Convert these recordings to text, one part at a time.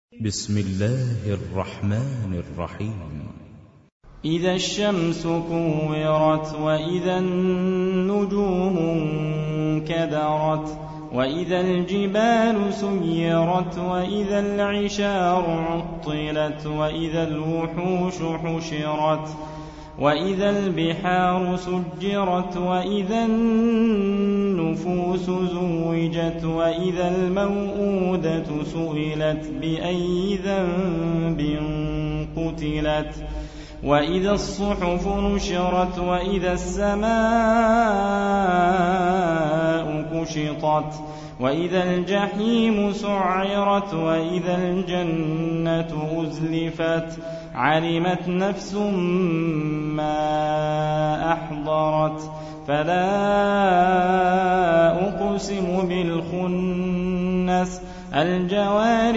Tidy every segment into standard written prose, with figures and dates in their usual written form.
بسم الله الرحمن الرحيم. إذا الشمس كورت وإذا النجوم انكدرت وإذا الجبال سيرت وإذا العشار عطلت وإذا الوحوش حشرت وإذا البحار سجرت وإذا النفوس زوجت وإذا الموءودة سئلت بأي ذنب قتلت وإذا الصحف نشرت وإذا السماء كشطت وإذا الجحيم سعرت وإذا الجنة أزلفت علمت نفس ما أحضرت فلا أقسم بالخنس الجوار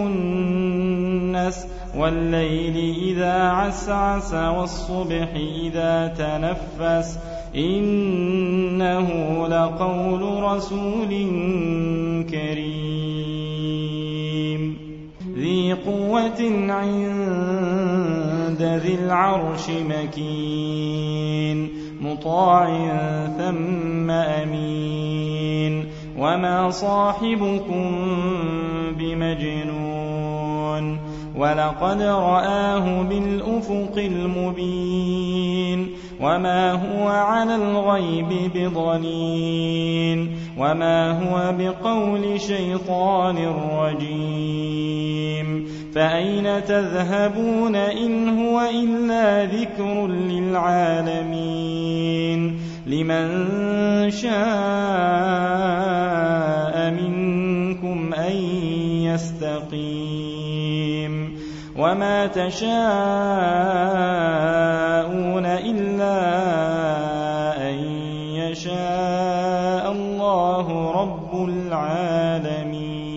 الكنس والليل إذا عسعس والصبح إذا تنفس إنه لقول رسول كريم ذي قوة عند ذي العرش مكين مطاع ثم أمين وما صاحبكم بمجنون ولقد رآه بالأفق المبين وما هو على الغيب بضنين وما هو بقول شيطان رجيم فأين تذهبون إن هو إلا ذكر للعالمين لمن شاء منكم أن يستقيم وما تشاءون إلا أن يشاء الله رب العالمين.